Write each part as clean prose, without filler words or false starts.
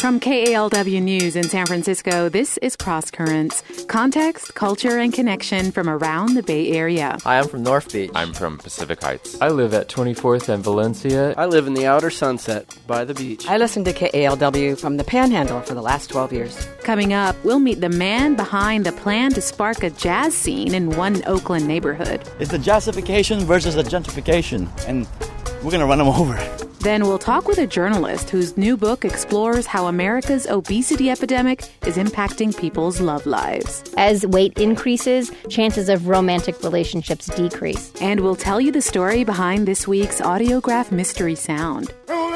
From KALW News in San Francisco, this is Cross Currents. Context, culture, and connection from around the Bay Area. Hi, I'm from North Beach. I'm from Pacific Heights. I live at 24th and Valencia. I live in the outer Sunset by the beach. I listen to KALW from the Panhandle for the last 12 years. Coming up, we'll meet the man behind the plan to spark a jazz scene in one Oakland neighborhood. It's the jazzification versus the gentrification, and we're going to run them over. Then we'll talk with a journalist whose new book explores how America's obesity epidemic is impacting people's love lives. As weight increases, chances of romantic relationships decrease. And we'll tell you the story behind this week's Audiograph Mystery Sound.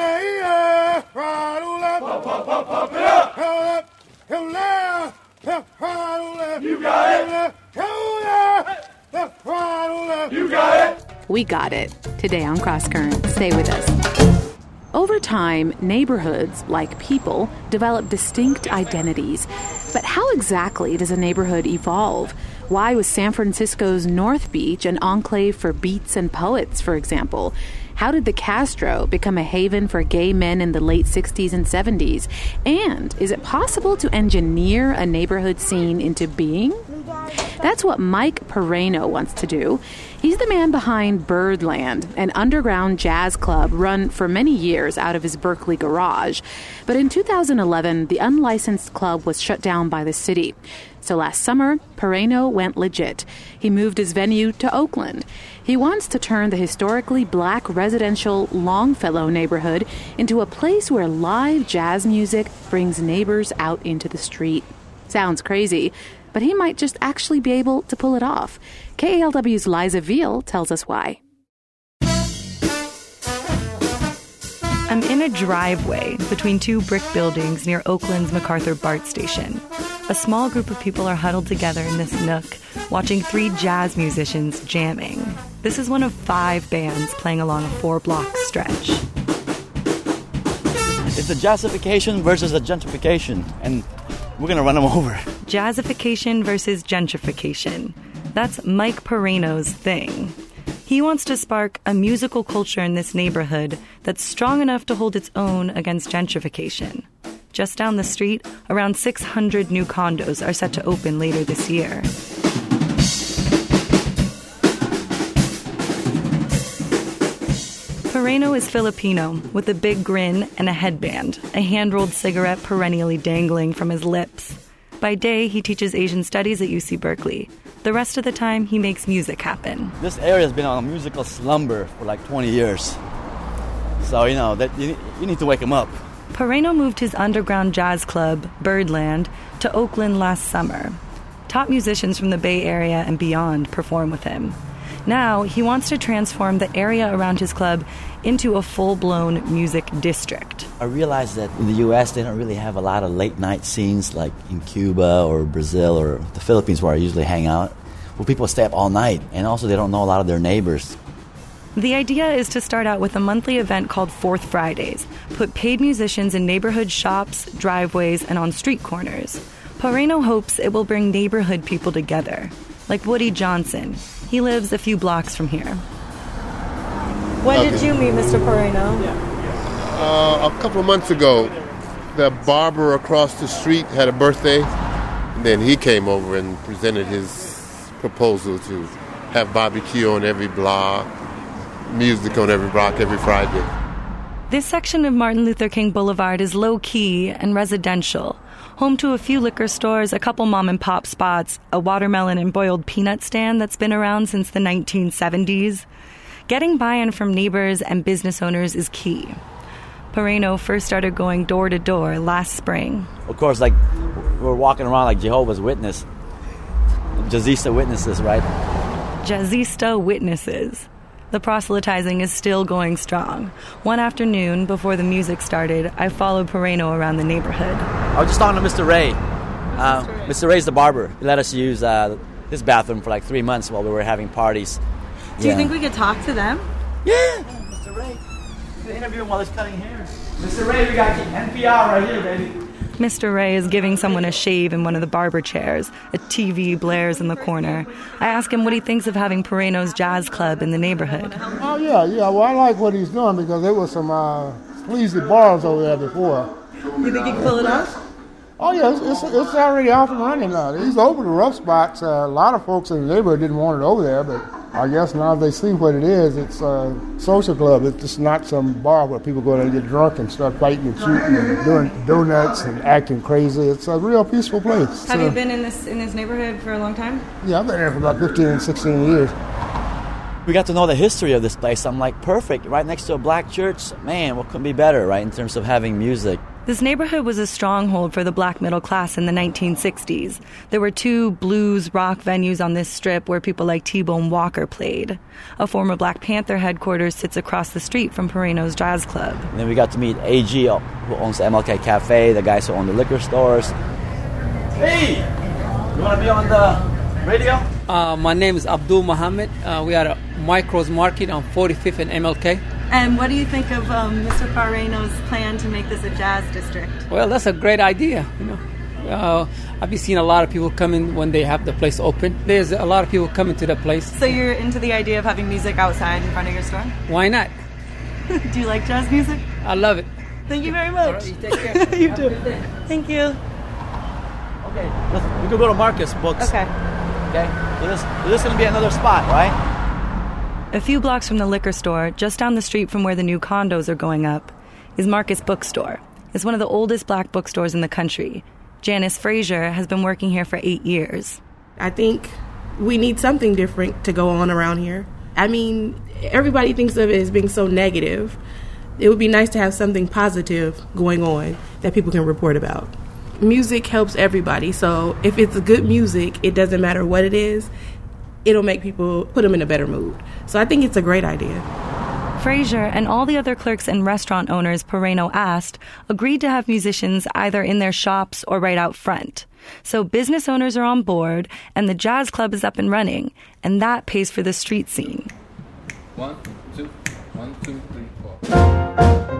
You got it! You got it! We got it. Today on Cross Current. Stay with us. Over time, neighborhoods, like people, develop distinct identities. But how exactly does a neighborhood evolve? Why was San Francisco's North Beach an enclave for beats and poets, for example? How did the Castro become a haven for gay men in the late 60s and 70s? And is it possible to engineer a neighborhood scene into being? That's what Mike Perrano wants to do. He's the man behind Birdland, an underground jazz club run for many years out of his Berkeley garage. But in 2011, the unlicensed club was shut down by the city. So last summer, Perrano went legit. He moved his venue to Oakland. He wants to turn the historically black residential Longfellow neighborhood into a place where live jazz music brings neighbors out into the street. Sounds crazy, but he might just actually be able to pull it off. KALW's Liza Veal tells us why. I'm in a driveway between two brick buildings near Oakland's MacArthur BART station. A small group of people are huddled together in this nook, watching three jazz musicians jamming. This is one of 5 bands playing along a 4-block stretch. It's the jazzification versus the gentrification, and we're going to run them over. Jazzification versus gentrification. That's Mike Perrano's thing. He wants to spark a musical culture in this neighborhood that's strong enough to hold its own against gentrification. Just down the street, around 600 new condos are set to open later this year. Perrano is Filipino, with a big grin and a headband, a hand-rolled cigarette perennially dangling from his lips. By day, he teaches Asian studies at UC Berkeley. The rest of the time, he makes music happen. This area has been on a musical slumber for like 20 years. So, that you need to wake him up. Perrano moved his underground jazz club, Birdland, to Oakland last summer. Top musicians from the Bay Area and beyond perform with him. Now, he wants to transform the area around his club into a full-blown music district. I realized that in the U.S., they don't really have a lot of late-night scenes like in Cuba or Brazil or the Philippines, where I usually hang out, where people stay up all night, and also they don't know a lot of their neighbors. The idea is to start out with a monthly event called Fourth Fridays, put paid musicians in neighborhood shops, driveways, and on street corners. Perrano hopes it will bring neighborhood people together, like Woody Johnson. He lives a few blocks from here. When did you meet Mr. Perrano? A couple of months ago. The barber across the street had a birthday, and then he came over and presented his proposal to have barbecue on every block, music on every block every Friday. This section of Martin Luther King Boulevard is low-key and residential, home to a few liquor stores, a couple mom-and-pop spots, a watermelon and boiled peanut stand that's been around since the 1970s. Getting buy-in from neighbors and business owners is key. Perrano first started going door-to-door last spring. Of course, we're walking around like Jehovah's Witness. Jazzista witnesses, right? Jazzista witnesses. The proselytizing is still going strong. One afternoon, before the music started, I followed Perrano around the neighborhood. I was just talking to Mr. Ray. Mr. Ray's the barber. He let us use his bathroom for like 3 months while we were having parties. Do you think we could talk to them? Yeah, Mr. Ray. You can interview him while he's cutting hair. Mr. Ray, we got NPR right here, baby. Mr. Ray is giving someone a shave in one of the barber chairs. A TV blares in the corner. I ask him what he thinks of having Perrano's jazz club in the neighborhood. Oh, yeah. Well, I like what he's doing because there was some sleazy bars over there before. You think you can pull it off? Oh, yeah, it's already off and running now. He's over the rough spots. A lot of folks in the neighborhood didn't want it over there, but I guess now they see what it is. It's a social club. It's just not some bar where people go there and get drunk and start fighting and shooting and doing donuts and acting crazy. It's a real peaceful place. Have you been in this neighborhood for a long time? Yeah, I've been there for about 15, 16 years. We got to know the history of this place. I'm like, perfect, right next to a black church. Man, what could be better, right, in terms of having music? This neighborhood was a stronghold for the black middle class in the 1960s. There were 2 blues rock venues on this strip where people like T-Bone Walker played. A former Black Panther headquarters sits across the street from Pereno's Jazz Club. And then we got to meet AG, who owns the MLK Cafe, the guys who own the liquor stores. Hey! You want to be on the radio? My name is Abdul Mohammed. We are at Micros Market on 45th and MLK. And what do you think of Mr. Pareno's plan to make this a jazz district? Well, that's a great idea. I've been seeing a lot of people coming when they have the place open. There's a lot of people coming to the place. So you're into the idea of having music outside in front of your store? Why not? Do you like jazz music? I love it. Thank you very much. All right, you take care. You too. Thank you. Okay, we could go to Marcus Books. Okay. So this is going to be another spot, right? A few blocks from the liquor store, just down the street from where the new condos are going up, is Marcus Bookstore. It's one of the oldest black bookstores in the country. Janice Frazier has been working here for 8 years. I think we need something different to go on around here. I mean, everybody thinks of it as being so negative. It would be nice to have something positive going on that people can report about. Music helps everybody, so if it's good music, it doesn't matter what it is, it'll make people, put them in a better mood. So I think it's a great idea. Frazier and all the other clerks and restaurant owners Pereno asked agreed to have musicians either in their shops or right out front. So business owners are on board, and the jazz club is up and running, and that pays for the street scene. 1, 2, 1, 2, 3, 4.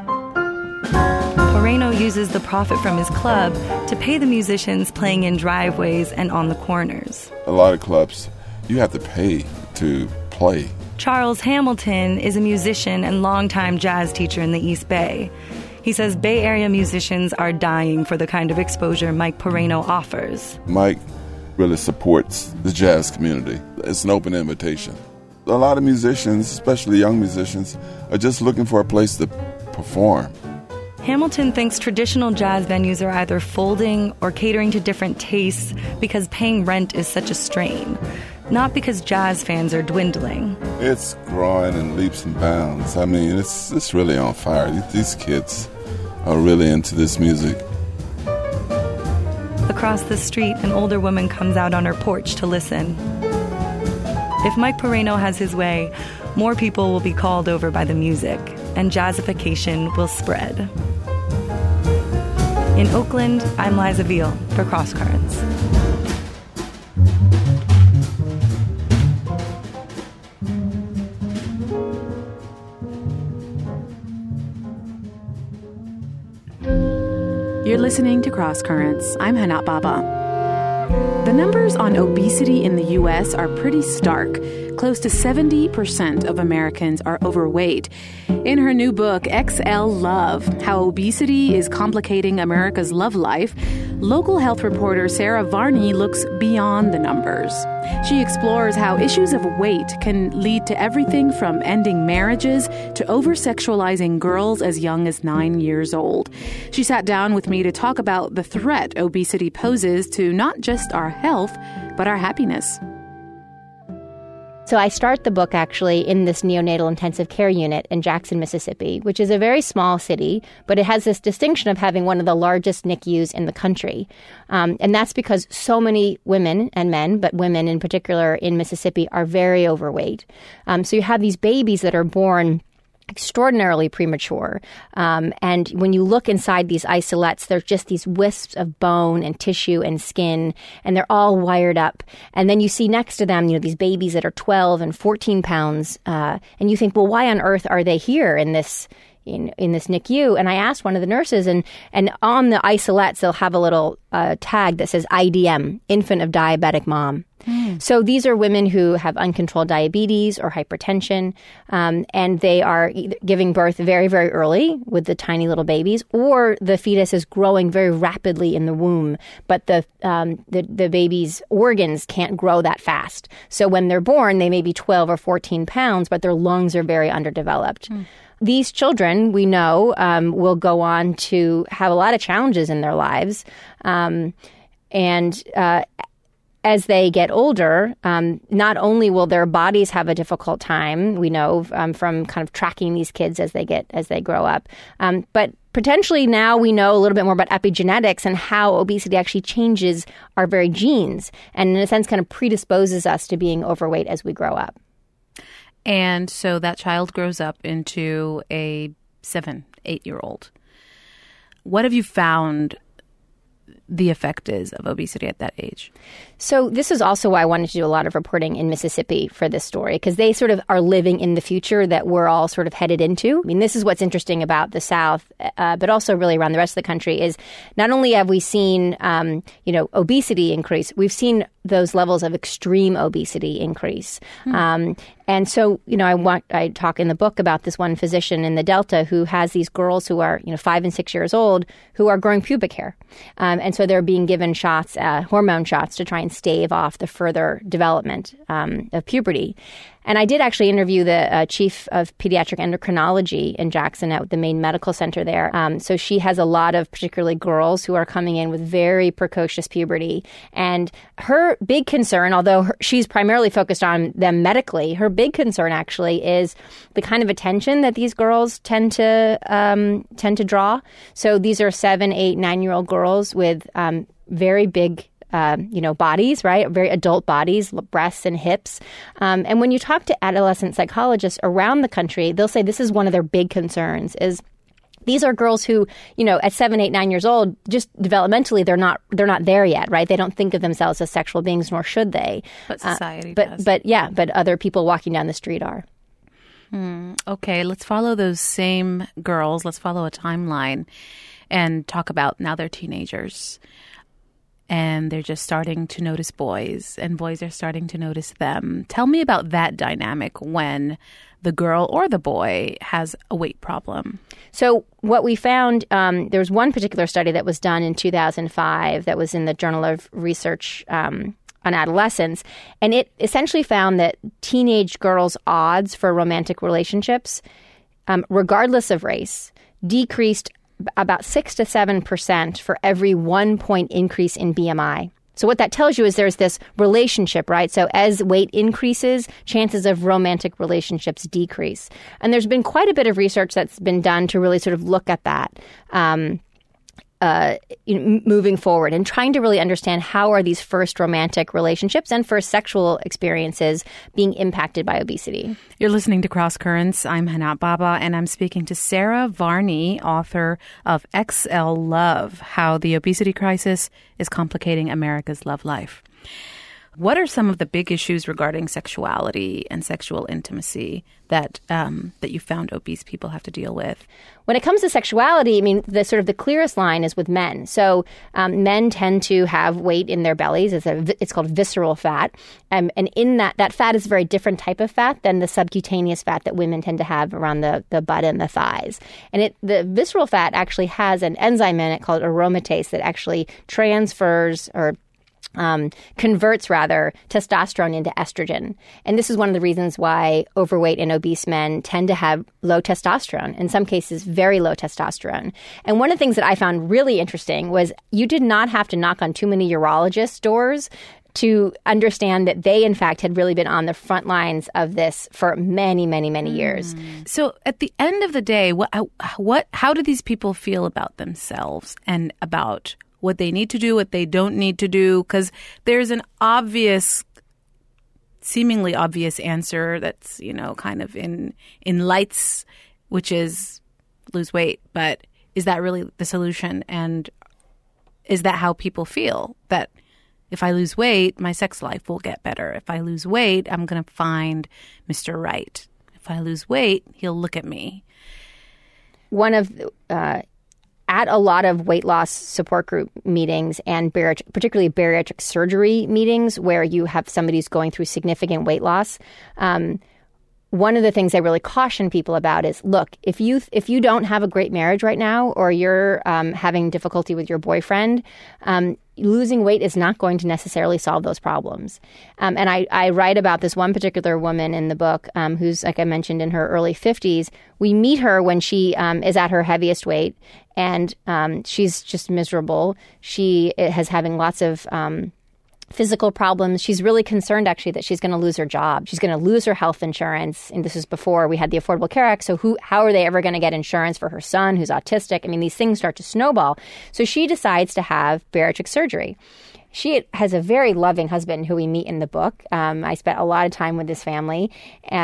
Pereno uses the profit from his club to pay the musicians playing in driveways and on the corners. A lot of clubs, you have to pay to play. Charles Hamilton is a musician and longtime jazz teacher in the East Bay. He says Bay Area musicians are dying for the kind of exposure Mike Pereno offers. Mike really supports the jazz community. It's an open invitation. A lot of musicians, especially young musicians, are just looking for a place to perform. Hamilton thinks traditional jazz venues are either folding or catering to different tastes because paying rent is such a strain, not because jazz fans are dwindling. It's growing in leaps and bounds. I mean, it's really on fire. These kids are really into this music. Across the street, an older woman comes out on her porch to listen. If Mike Pereno has his way, more people will be called over by the music, and jazzification will spread. In Oakland, I'm Liza Veal for Cross Currents. You're listening to Cross Currents. I'm Hanat Baba. The numbers on obesity in the U.S. are pretty stark. Close to 70% of Americans are overweight. In her new book, XL Love, How Obesity is Complicating America's Love Life, local health reporter Sarah Varney looks beyond the numbers. She explores how issues of weight can lead to everything from ending marriages to over-sexualizing girls as young as 9 years old. She sat down with me to talk about the threat obesity poses to not just our health, but our happiness. So I start the book actually in this neonatal intensive care unit in Jackson, Mississippi, which is a very small city, but it has this distinction of having one of the largest NICUs in the country. And that's because so many women and men, but women in particular in Mississippi, are very overweight. So you have these babies that are born extraordinarily premature. And when you look inside these isolates, there's just these wisps of bone and tissue and skin, and they're all wired up. And then you see next to them, these babies that are 12 and 14 pounds. And you think, well, why on earth are they here in this in this NICU. And I asked one of the nurses, and on the isolettes, they'll have a little tag that says IDM, infant of diabetic mom. So these are women who have uncontrolled diabetes or hypertension, and they are either giving birth very, very early with the tiny little babies, or the fetus is growing very rapidly in the womb, but the baby's organs can't grow that fast. So when they're born, they may be 12 or 14 pounds, but their lungs are very underdeveloped. These children, we know, will go on to have a lot of challenges in their lives. As they get older, not only will their bodies have a difficult time, we know from kind of tracking these kids as they grow up, but potentially now we know a little bit more about epigenetics and how obesity actually changes our very genes, and in a sense kind of predisposes us to being overweight as we grow up. And so that child grows up into a 7-8-year-old. What have you found the effect is of obesity at that age? So this is also why I wanted to do a lot of reporting in Mississippi for this story, because they sort of are living in the future that we're all sort of headed into. I mean, this is what's interesting about the South, but also really around the rest of the country is not only have we seen, obesity increase, we've seen those levels of extreme obesity increase. And so, I talk in the book about this one physician in the Delta who has these girls who are, 5 and 6 years old who are growing pubic hair. And so they're being given shots, hormone shots, to try and stave off the further development of puberty. And I did actually interview the chief of pediatric endocrinology in Jackson at the main medical center there. So she has a lot of particularly girls who are coming in with very precocious puberty. And her big concern, although she's primarily focused on them medically, her big concern actually is the kind of attention that these girls tend to draw. So these are 7, 8, 9-year-old girls with very big bodies, right? Very adult bodies, breasts and hips. And when you talk to adolescent psychologists around the country, they'll say this is one of their big concerns is these are girls who, at 7, 8, 9 years old, just developmentally, they're not there yet, right? They don't think of themselves as sexual beings, nor should they. But society does. But other people walking down the street are. Okay, let's follow those same girls. Let's follow a timeline and talk about now they're teenagers. And they're just starting to notice boys, and boys are starting to notice them. Tell me about that dynamic when the girl or the boy has a weight problem. So what we found, there was one particular study that was done in 2005 that was in the Journal of Research on Adolescence, and it essentially found that teenage girls' odds for romantic relationships, regardless of race, decreased about 6 to 7% for every 1 point increase in BMI. So what that tells you is there's this relationship, right? So as weight increases, chances of romantic relationships decrease. And there's been quite a bit of research that's been done to really sort of look at that moving forward and trying to really understand how are these first romantic relationships and first sexual experiences being impacted by obesity. You're listening to Cross Currents. I'm Hana Baba, and I'm speaking to Sarah Varney, author of XL Love, How the Obesity Crisis is Complicating America's Love Life. What are some of the big issues regarding sexuality and sexual intimacy that you found obese people have to deal with? When it comes to sexuality, I mean, the clearest line is with men. So men tend to have weight in their bellies. It's called visceral fat. And in that fat is a very different type of fat than the subcutaneous fat that women tend to have around the butt and the thighs. And the visceral fat actually has an enzyme in it called aromatase that actually transfers or converts testosterone into estrogen. And this is one of the reasons why overweight and obese men tend to have low testosterone, in some cases very low testosterone. And one of the things that I found really interesting was you did not have to knock on too many urologists' doors to understand that they, in fact, had really been on the front lines of this for many, many, many years. So at the end of the day, how do these people feel about themselves and about what they need to do, what they don't need to do? Because there's an seemingly obvious answer that's, kind of in lights, which is lose weight. But is that really the solution? And is that how people feel? That if I lose weight, my sex life will get better. If I lose weight, I'm going to find Mr. Right. If I lose weight, he'll look at me. one of at a lot of weight loss support group meetings and particularly bariatric surgery meetings where you have somebody who's going through significant weight loss, one of the things I really caution people about is, look, if you don't have a great marriage right now, or you're having difficulty with your boyfriend, losing weight is not going to necessarily solve those problems. And I write about this one particular woman in the book who's, like I mentioned, in her early 50s. We meet her when she is at her heaviest weight, and she's just miserable. She is having lots of physical problems. She's really concerned, actually, that she's going to lose her job. She's going to lose her health insurance. And this is before we had the Affordable Care Act. So how are they ever going to get insurance for her son who's autistic? I mean, these things start to snowball. So she decides to have bariatric surgery. She has a very loving husband who we meet in the book. I spent a lot of time with this family.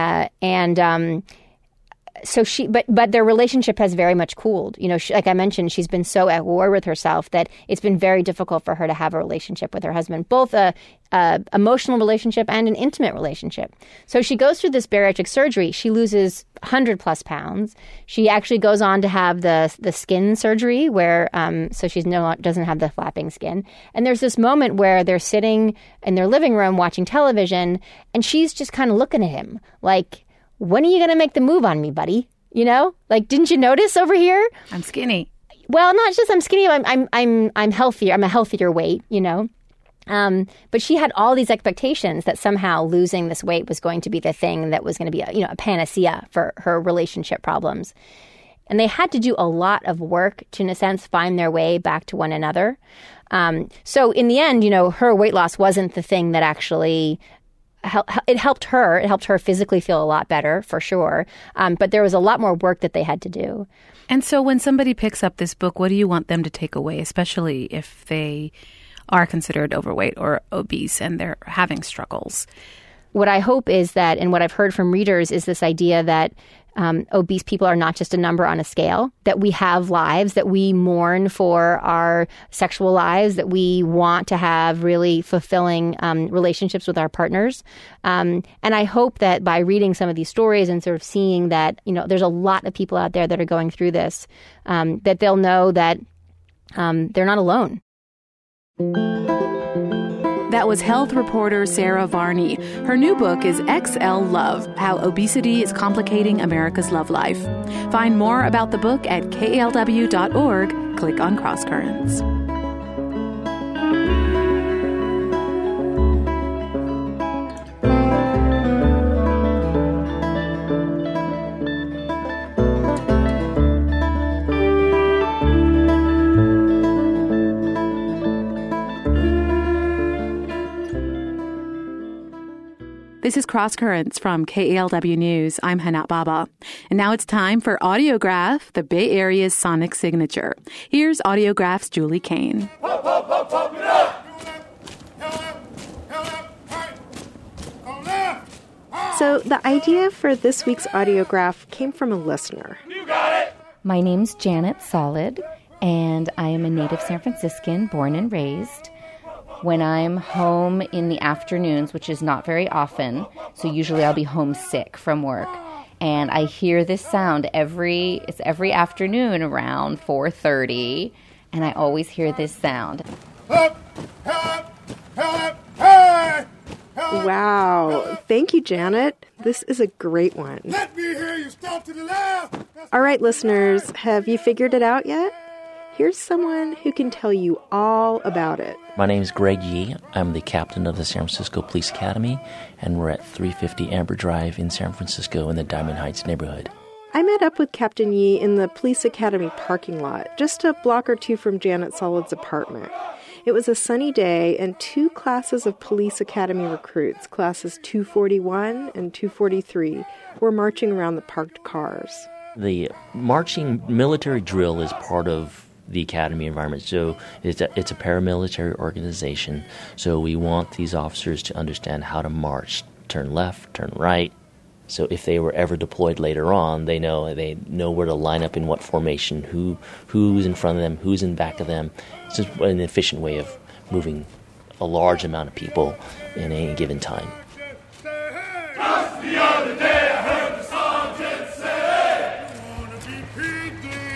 So but their relationship has very much cooled. You know, like I mentioned, she's been so at war with herself that it's been very difficult for her to have a relationship with her husband, both a emotional relationship and an intimate relationship. So she goes through this bariatric surgery. She loses 100+ pounds. She actually goes on to have the skin surgery where so she doesn't have the flapping skin. And there's this moment where they're sitting in their living room watching television, and she's just kind of looking at him like, when are you going to make the move on me, buddy? You know, like, didn't you notice over here? I'm skinny. Well, not just I'm skinny. I'm healthier. I'm a healthier weight, you know. But she had all these expectations that somehow losing this weight was going to be the thing that was going to be a panacea for her relationship problems. And they had to do a lot of work to, in a sense, find their way back to one another. So in the end, you know, her weight loss wasn't the thing that actually it helped her. It helped her physically feel a lot better, for sure. But there was a lot more work that they had to do. And so when somebody picks up this book, what do you want them to take away, especially if they are considered overweight or obese and they're having struggles? What I hope is that, and what I've heard from readers, is this idea that obese people are not just a number on a scale, that we have lives, that we mourn for our sexual lives, that we want to have really fulfilling relationships with our partners. And I hope that by reading some of these stories and sort of seeing that, you know, there's a lot of people out there that are going through this, that they'll know that they're not alone. That was health reporter Sarah Varney. Her new book is XL Love, How Obesity is Complicating America's Love Life. Find more about the book at KALW.org. Click on Cross Currents. This is Cross Currents from KALW News. I'm Hanat Baba. And now it's time for Audiograph, the Bay Area's sonic signature. Here's Audiograph's Julie Kane. So the idea for this week's Audiograph came from a listener. My name's Janet Solid, and I am a native San Franciscan, born and raised. When I'm home in the afternoons, which is not very often, so usually I'll be homesick from work, and I hear this sound every afternoon around 4:30, and I always hear this sound. Wow. Thank you, Janet. This is a great one. Let me hear you stomp to the left. All right, listeners, have you figured it out yet? Here's someone who can tell you all about it. My name is Greg Yee. I'm the captain of the San Francisco Police Academy, and we're at 350 Amber Drive in San Francisco in the Diamond Heights neighborhood. I met up with Captain Yee in the Police Academy parking lot, just a block or two from Janet Solid's apartment. It was a sunny day, and two classes of Police Academy recruits, classes 241 and 243, were marching around the parked cars. The marching military drill is part of the academy environment. So it's a paramilitary organization. So we want these officers to understand how to march, turn left, turn right. So if they were ever deployed later on, they know where to line up in what formation, who's in front of them, who's in back of them. It's just an efficient way of moving a large amount of people in any given time. Just the other day I heard the sergeant say, "Gonna be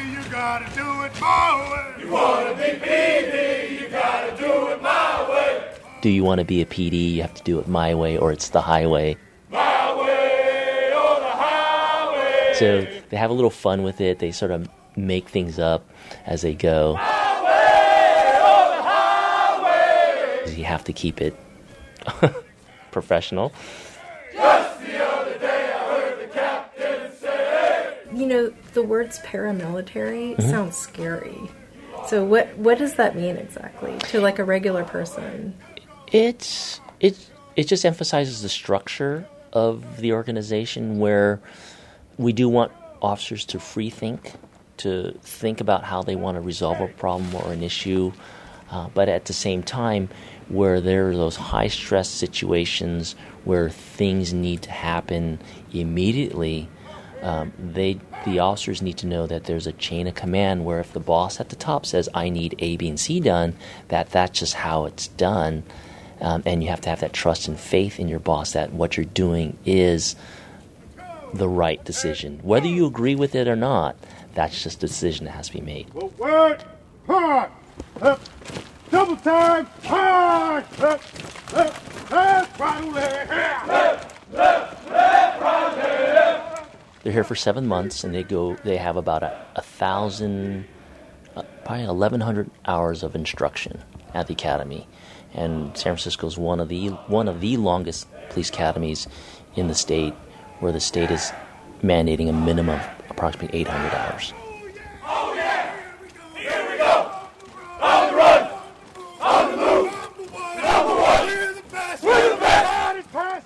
wanna be PD, you gotta do it my way. Do you want to be a PD? You have to do it my way, or it's the highway. My way or the highway. So they have a little fun with it. They sort of make things up as they go. My way or the highway. You have to keep it professional. Just the other day I heard the captain say, You know, the words paramilitary sounds scary. So what does that mean exactly to like a regular person? It just emphasizes the structure of the organization, where we do want officers to free think, to think about how they want to resolve a problem or an issue, but at the same time, where there are those high-stress situations where things need to happen immediately, the officers need to know that there's a chain of command where if the boss at the top says, I need A, B, and C done, that's just how it's done. And you have to have that trust and faith in your boss that what you're doing is the right decision. Whether you agree with it or not, that's just a decision that has to be made. Forward, hard, up, double time, hard, up, left, right, left, right, left. They're here for 7 months, and they have about 1,000, probably 1,100 hours of instruction at the academy. And San Francisco is one of the longest police academies in the state, where the state is mandating a minimum of approximately 800 hours. Oh yeah! Here we go! On the run! On the move! Number one! We're the best! We're the best!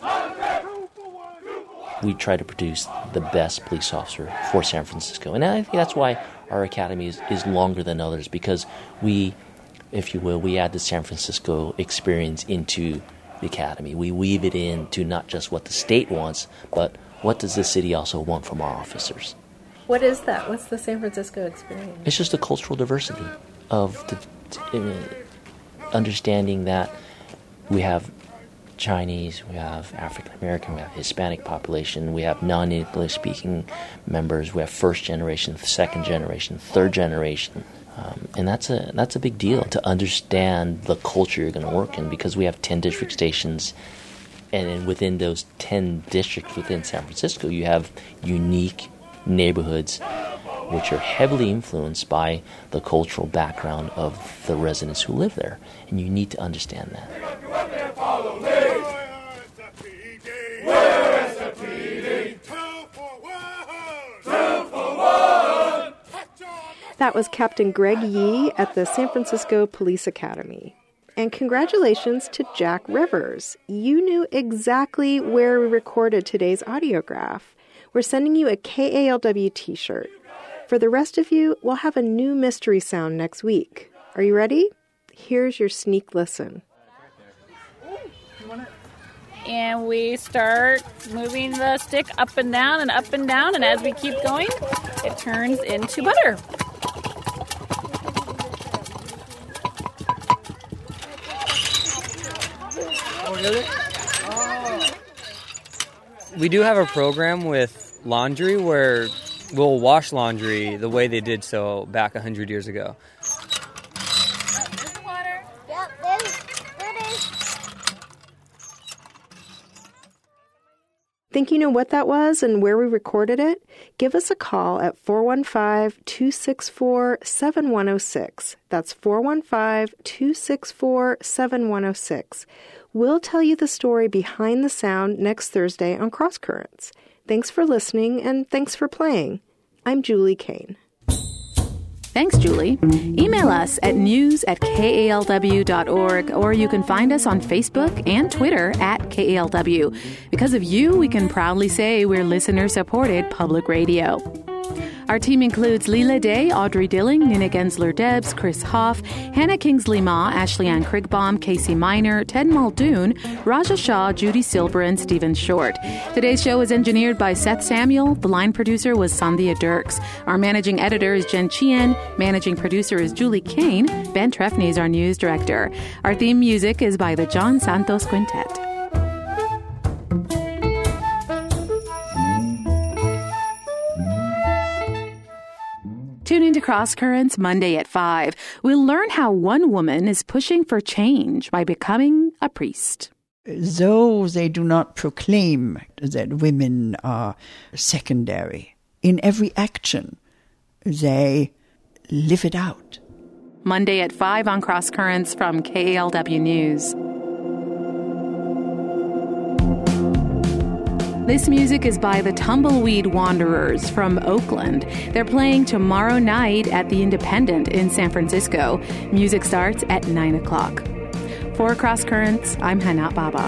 We try to produce the best police officer for San Francisco. And I think that's why our academy is longer than others, because we, if you will, we add the San Francisco experience into the academy. We weave it into not just what the state wants, but what does the city also want from our officers. What is that? What's the San Francisco experience? It's just a cultural diversity of understanding that we have Chinese, we have African American, we have Hispanic population, we have non-English speaking members, we have first generation, second generation, third generation. And that's a big deal, to understand the culture you're going to work in, because we have 10 district stations, and within those 10 districts within San Francisco, you have unique neighborhoods which are heavily influenced by the cultural background of the residents who live there. And you need to understand that. That was Captain Greg Yee at the San Francisco Police Academy. And congratulations to Jack Rivers. You knew exactly where we recorded today's audiograph. We're sending you a KALW t-shirt. For the rest of you, we'll have a new mystery sound next week. Are you ready? Here's your sneak listen. And we start moving the stick up and down, and as we keep going, it turns into butter. We do have a program with laundry where we'll wash laundry the way they did so back 100 years ago. Think you know what that was and where we recorded it? Give us a call at 415-264-7106. That's 415-264-7106. We'll tell you the story behind the sound next Thursday on Cross Currents. Thanks for listening, and thanks for playing. I'm Julie Kane. Thanks, Julie. Email us at news@kalw.org, or you can find us on Facebook and Twitter @KALW. Because of you, we can proudly say we're listener-supported public radio. Our team includes Leela Day, Audrey Dilling, Nina Gensler-Debs, Chris Hoff, Hannah Kingsley-Ma, Ashley Ann Krigbaum, Casey Miner, Ted Muldoon, Raja Shah, Judy Silber, and Stephen Short. Today's show was engineered by Seth Samuel. The line producer was Sandhya Dirks. Our managing editor is Jen Chien. Managing producer is Julie Kane. Ben Trefny is our news director. Our theme music is by the John Santos Quintet. Tune into Cross Currents Monday at 5. We'll learn how one woman is pushing for change by becoming a priest. Though they do not proclaim that women are secondary, in every action, they live it out. Monday at 5 on Cross Currents from KALW News. This music is by the Tumbleweed Wanderers from Oakland. They're playing tomorrow night at the Independent in San Francisco. Music starts at 9 o'clock. For Cross Currents, I'm Hanat Baba.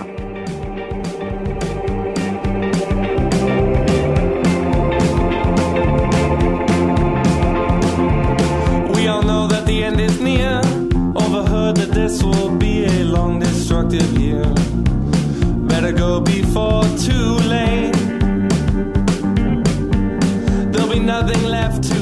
We all know that the end is near. Overheard that this will be a long, destructive year. Better go before too late. There'll be nothing left to